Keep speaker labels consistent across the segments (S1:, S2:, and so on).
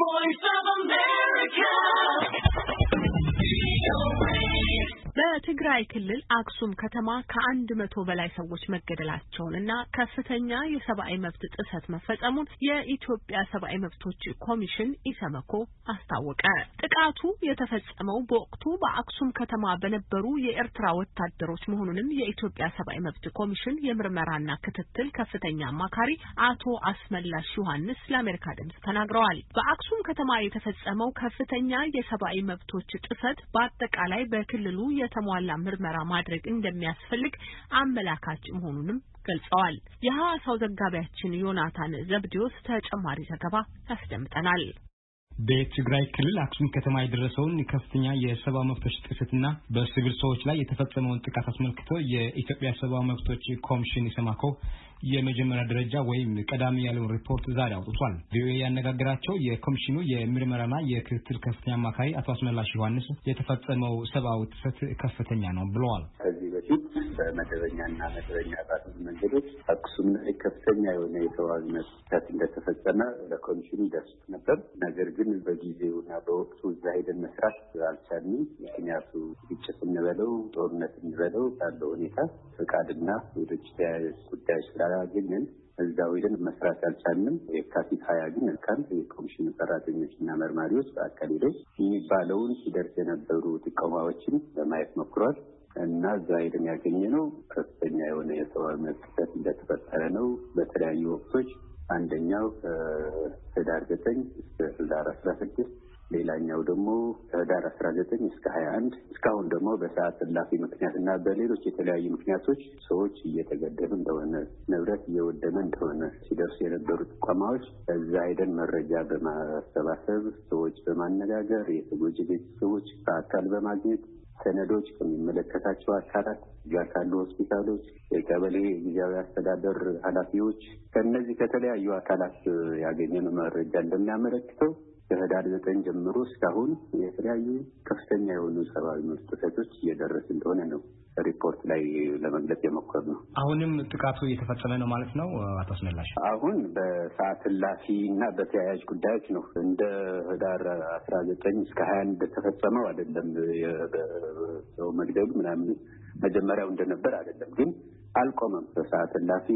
S1: voice of America. በትግራይ ክልል አክሱም ከተማ ከ100 በላይ ሰዎች መገደላቸውንና ከፍተኛ የሰብአዊ መብት ጥሰት መፈጸሙን የኢትዮጵያ ሰብአዊ መብቶች ኮሚሽን ኢሰመኮ አስታወቀ። ጥቃቱ የተፈጸመው በወቅቱ በአክሱም ከተማ በነበሩ የኤርትራ ወታደሮች መሆኑንም የኢትዮጵያ ሰብአዊ መብት ኮሚሽን የምርመራና ክትትል ከፍተኛ አማካሪ አቶ አስመላሽ ዮሐንስ ለአሜሪካ ድምጽ ተናግረዋል። በአክሱም ከተማ የተፈጸመው ከፍተኛ የሰብአዊ መብቶች ጥሰት በአጠቃላይ በክልሉ የተሟላ ምርመራ ማድረግ እንደሚያስፈልግ አመላካች መሆኑንም ገልጸዋል። የሐዋሳው ዘጋቢያችን ዮናታን ዘብዲዮስ ተጨማሪ ዘገባ ያስደምጠናል።
S2: በትግራይ ክልል አክሱም ከተማ የደረሰውን ከፍተኛ የሰብአዊ መብቶች ጥሰትና በሲቪል ሰዎች ላይ የተፈጸመውን ጥቃት አስመልክቶ የኢትዮጵያ ሰብአዊ መብቶች ኮሚሽን ኢሰመኮ የመጀመሪያ ደረጃ ወይም ቀዳሚ ያለውን ሪፖርት ዛሬ አውጥቷል። ቪኦኤ ያነጋገራቸው የኮሚሽኑ የምርመራና የክትትል ከፍተኛ አማካሪ አቶ አስመላሽ ዮሐንስ የተፈጸመው ሰብአዊ ጥሰት ከፍተኛ ነው ብለዋል።
S3: ከዚህ በፊት በመደበኛና መደበኛ ባሉ መንገዶች አክሱም ላይ ከፍተኛ የሆነ የሰብአዊ መብት ጥሰት እንደተፈጸመ ለኮሚሽኑ ደርሶ ነበር። ነገር ግን በጊዜውና በወቅቱ እዛ ሄደን መስራት አልቻልንም። ምክንያቱ ግጭት እንበለው ጦርነት እንበለው ባለው ሁኔታ ፈቃድና ሌሎች ጉዳዮች ስላላገኘን እዛው ሄደን መስራት አልቻልንም። የካቲት 20 ግን ቀን የኮሚሽኑ ሰራተኞችና መርማሪዎች በአካል ሄደው የሚባለውን ሲደርስ የነበሩ ጥቆማዎችን ለማየት ሞክሯል እና እዛ ሄደን ያገኘነው ከፍተኛ የሆነ የሰብአዊ መብት ጥሰት እንደተፈጠረ ነው። በተለያዩ ወቅቶች አንደኛው ከህዳር 9 እስከ ህዳር 16 ሌላኛው ደግሞ ከህዳር 19 እስከ 21 እስካሁን ደግሞ በሰዓት እላፊ ምክንያትና በሌሎች የተለያዩ ምክንያቶች ሰዎች እየተገደሉ እንደሆነ ንብረት እየወደመ እንደሆነ ሲደርሱ የነበሩ ጥቆማዎች እዛ ሄደን መረጃ በማሰባሰብ ሰዎች በማነጋገር የተጎጂ ቤተሰቦች በአካል በማግኘት ሰነዶች ከሚመለከታቸው አካላት ጋር ካሉ ሆስፒታሎች፣ የቀበሌ ጊዜያዊ አስተዳደር ኃላፊዎች ከነዚህ ከተለያዩ አካላት ያገኘነው መረጃ እንደሚያመለክተው ከህዳር 9 ጀምሮ እስካሁን የተለያዩ ከፍተኛ የሆኑ ሰብአዊ መብት ጥሰቶች እየደረሱ እንደሆነ ነው ሪፖርት ላይ ለመግለጽ የሞከርነው።
S2: አሁንም ጥቃቱ እየተፈጸመ ነው ማለት ነው አቶ አስመላሽ?
S3: አሁን በሰዓት እላፊ እና በተያያዥ ጉዳዮች ነው። እንደ ህዳር 19 እስከ 21 እንደተፈጸመው አይደለም። ሰው መግደሉ ምናምን መጀመሪያው እንደነበር አይደለም፣ ግን አልቆመም። በሰዓት እላፊ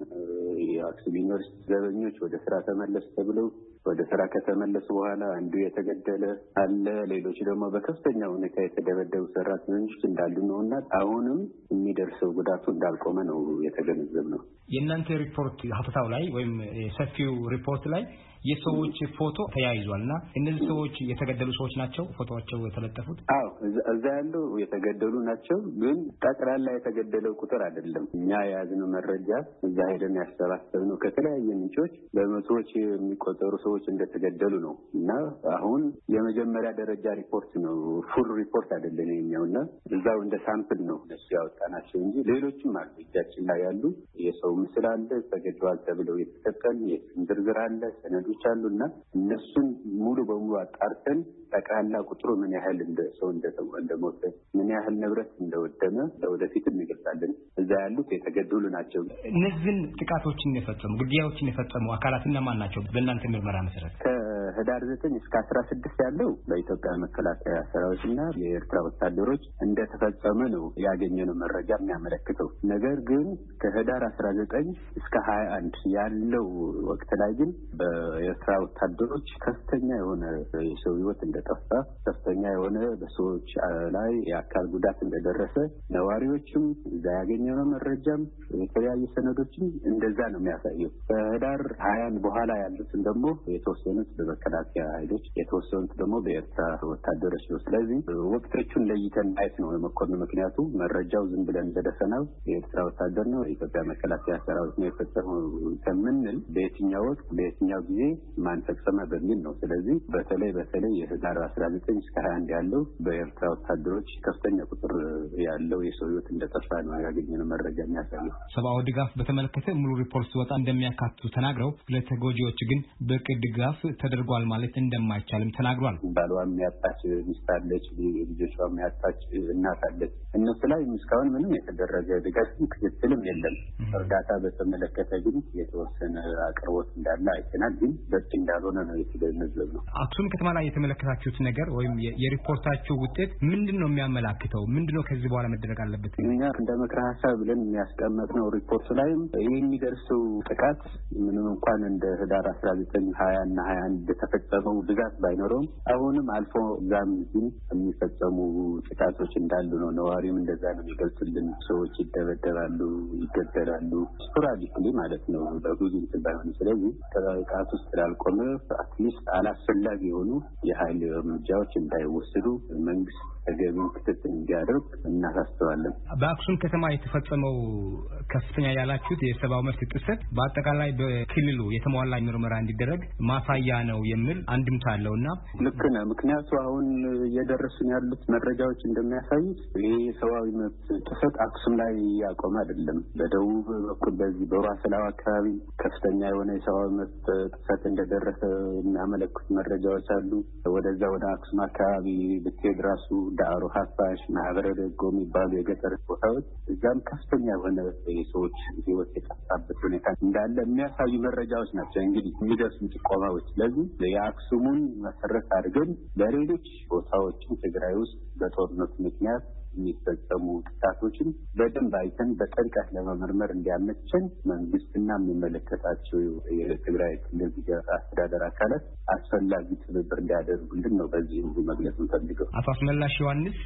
S3: የአክሱም ዩኒቨርሲቲ ዘበኞች ወደ ስራ ተመለሱ ተብለው ወደ ስራ ከተመለሱ በኋላ አንዱ የተገደለ አለ። ሌሎች ደግሞ በከፍተኛ ሁኔታ የተደበደቡ ሰራተኞች እንዳሉ ነውና አሁንም የሚደርሰው ጉዳቱ እንዳልቆመ ነው የተገነዘብነው።
S2: የእናንተ ሪፖርት ሀተታው ላይ ወይም ሰፊው ሪፖርት ላይ የሰዎች ፎቶ ተያይዟልና እነዚህ ሰዎች የተገደሉ ሰዎች ናቸው ፎቶዋቸው የተለጠፉት?
S3: አዎ እዛ ያለው የተገደሉ ናቸው፣ ግን ጠቅላላ የተገደለው ቁጥር አይደለም። እኛ የያዝነው መረጃ እዛ ሄደን ያሰባሰብነው ከተለያየ ምንጮች በመቶዎች የሚቆጠሩ ሰዎች እንደተገደሉ ነው እና አሁን የመጀመሪያ ደረጃ ሪፖርት ነው፣ ፉል ሪፖርት አይደለም የኛውና እዛው እንደ ሳምፕል ነው እነሱ ያወጣናቸው እንጂ ሌሎችም አሉ። እጃችን ላይ ያሉ የሰው ምስል አለ፣ ተገድሏል ተብለው የተሰጠን የስም ዝርዝር አለ፣ ሰነዶች አሉና እነሱን ሙሉ በሙሉ አጣርተን ጠቅላላ ቁጥሩ ምን ያህል ሰው እንደሞተ ምን ያህል ንብረት እንደወደመ ለወደፊት እንገልጻለን። እዛ ያሉት የተገደሉ ናቸው።
S2: እነዚህን ጥቃቶችን የፈጸሙ ግድያዎችን የፈጸሙ አካላት እነማን ናቸው በእናንተ ምርመራ መሰረት?
S3: ከህዳር 9 እስከ 16 ያለው በኢትዮጵያ መከላከያ ሰራዊትና የኤርትራ ወታደሮች እንደተፈጸመ ነው ያገኘነው መረጃ የሚያመለክተው። ነገር ግን ከህዳር 19 እስከ 21 ያለው ወቅት ላይ ግን በኤርትራ ወታደሮች ከፍተኛ የሆነ የሰው ሕይወት እንደጠፋ፣ ከፍተኛ የሆነ በሰዎች ላይ የአካል ጉዳት እንደደረሰ ነዋሪዎችም እዛ ያገኘነው መረጃም የተለያዩ ሰነዶችም እንደዛ ነው የሚያሳየው። ከህዳር 20 በኋላ ያሉትን ደግሞ የተወሰኑት በመከላከያ ኃይሎች የተወሰኑት ደግሞ በኤርትራ ወታደሮች ነው። ስለዚህ ወቅቶቹን ለይተን ማየት ነው የመኮንን። ምክንያቱ መረጃው ዝም ብለን እንደደፈናው የኤርትራ ወታደር ነው የኢትዮጵያ መከላከያ ሰራዊት ነው የፈጸመው ከምንል በየትኛው ወቅት በየትኛው ጊዜ ማን ፈጸመ በሚል ነው። ስለዚህ በተለይ የህዳር 19 እስከ 21 ያለው በኤርትራ ወታደሮች ከፍተኛ ቁጥር ያለው የሰው ሕይወት እንደጠፋ ነው ያገኘነው መረጃ የሚያሳየው።
S2: ሰብአዊ ድጋፍ በተመለከተ ሙሉ ሪፖርት ሲወጣ እንደሚያካትቱ ተናግረው ለተጎጂዎች ግን በቂ ድጋፍ ተደርጓል ሞቷል ማለት እንደማይቻልም ተናግሯል።
S3: ባሏም ያጣች ሚስት አለች፣ ልጆቿም ያጣች እናት አለች። እነሱ ላይ እስካሁን ምንም የተደረገ ድጋፍም ክትትልም የለም። እርዳታ በተመለከተ ግን የተወሰነ አቅርቦት እንዳለ አይተናል፣ ግን በቂ እንዳልሆነ ነው የተገነዘብነው።
S2: አክሱም ከተማ ላይ የተመለከታችሁት ነገር ወይም የሪፖርታችሁ ውጤት ምንድነው የሚያመላክተው? ምንድነው ከዚህ በኋላ መደረግ አለበት?
S3: እኛ እንደ ምክረ ሀሳብ ብለን የሚያስቀምጥነው ሪፖርቱ ላይም ይህ የሚደርሰው ጥቃት ምንም እንኳን እንደ ህዳር 19 20 እና 21 የተፈጸመው ብዛት ባይኖረውም አሁንም አልፎ ዛም ግን የሚፈጸሙ ጥቃቶች እንዳሉ ነው። ነዋሪም እንደዛ ነው የሚገልጽልን። ሰዎች ይደበደባሉ፣ ይገደላሉ፣ ስፖራዲክሊ ማለት ነው በብዙ እንትን ባይሆን። ስለዚህ ጥቃት ውስጥ ስላልቆመ አትሊስት አላስፈላጊ የሆኑ የኃይል እርምጃዎች እንዳይወሰዱ መንግስት ተገቢውን ክትትል እንዲያደርግ እናሳስባለን።
S2: በአክሱም ከተማ የተፈጸመው ከፍተኛ ያላችሁት የሰብአዊ መብት ጥሰት በአጠቃላይ በክልሉ የተሟላ ምርመራ እንዲደረግ ማሳያ ነው የሚል አንድምታ አለውና
S3: ልክ ነው። ምክንያቱ አሁን እየደረሱን ያሉት መረጃዎች እንደሚያሳዩት ይህ የሰብአዊ መብት ጥሰት አክሱም ላይ ያቆመ አይደለም። በደቡብ በኩል በዚህ በራስላው አካባቢ ከፍተኛ የሆነ የሰብአዊ መብት ጥሰት እንደደረሰ የሚያመለክቱ መረጃዎች አሉ። ወደዛ ወደ አክሱም አካባቢ ብትሄድ ራሱ ዳዕሮ፣ ሀፋሽ፣ ማህበረ ደጎ የሚባሉ የገጠር ቦታዎች እዛም ከፍተኛ የሆነ የሰዎች ህይወት የጠፋበት ሁኔታ እንዳለ የሚያሳዩ መረጃዎች ናቸው እንግዲህ የሚደርሱ ጥቆማዎች። ስለዚህ የአክሱሙን መሰረት አድርገን በሌሎች ቦታዎችም ትግራይ ውስጥ በጦርነቱ ምክንያት የሚፈጸሙ ጥቃቶችን በደንብ አይተን በጥልቀት ለመመርመር እንዲያመቸን መንግስትና የሚመለከታቸው የትግራይ ክልል አስተዳደር አካላት አስፈላጊ ትብብር እንዲያደርጉልን ነው በዚህ መግለጽ እንፈልገው።
S2: አቶ አስመላሽ ዮሐንስ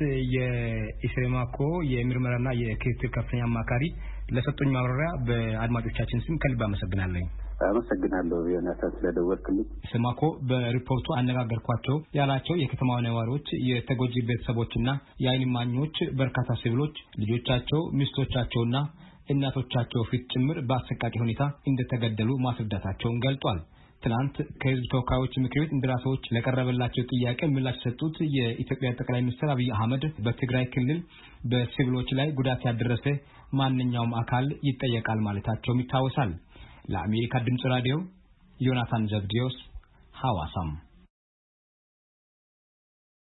S2: የኢሰመኮ የምርመራና የክትትል ከፍተኛ አማካሪ ለሰጡኝ ማብራሪያ በአድማጮቻችን ስም ከልብ አመሰግናለሁ።
S3: አመሰግናለሁ ዮናታን ስለደወልክልኝ።
S2: ኢሰመኮ በሪፖርቱ አነጋገርኳቸው ያላቸው የከተማው ነዋሪዎች፣ የተጎጂ ቤተሰቦችና የዓይን እማኞች በርካታ ሲቪሎች ልጆቻቸው፣ ሚስቶቻቸውና እናቶቻቸው ፊት ጭምር በአሰቃቂ ሁኔታ እንደተገደሉ ማስረዳታቸውን ገልጧል። ትናንት ከህዝብ ተወካዮች ምክር ቤት እንደራሴዎች ለቀረበላቸው ጥያቄ ምላሽ የሰጡት የኢትዮጵያ ጠቅላይ ሚኒስትር አብይ አህመድ በትግራይ ክልል በሲቪሎች ላይ ጉዳት ያደረሰ ማንኛውም አካል ይጠየቃል ማለታቸውም ይታወሳል። ለአሜሪካ ድምጽ ራዲዮ ዮናታን ዘብዲዮስ ሐዋሳም